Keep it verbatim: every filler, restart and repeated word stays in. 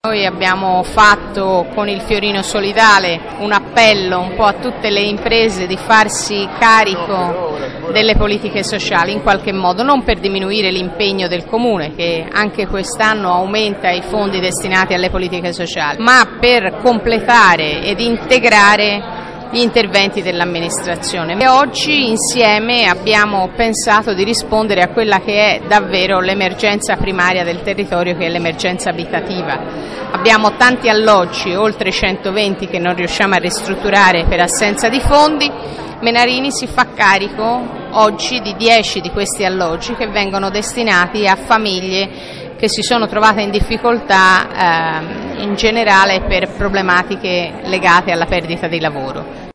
Noi abbiamo fatto con il Fiorino Solidale un appello un po' a tutte le imprese di farsi carico delle politiche sociali in qualche modo, non per diminuire l'impegno del Comune che anche quest'anno aumenta i fondi destinati alle politiche sociali, ma per completare ed integrare gli interventi dell'amministrazione. E oggi insieme abbiamo pensato di rispondere a quella che è davvero l'emergenza primaria del territorio, che è l'emergenza abitativa. Abbiamo tanti alloggi, oltre centoventi, che non riusciamo a ristrutturare per assenza di fondi. Menarini si fa carico oggi di dieci di questi alloggi che vengono destinati a famiglie che si sono trovate in difficoltà eh, in generale per problematiche legate alla perdita di lavoro.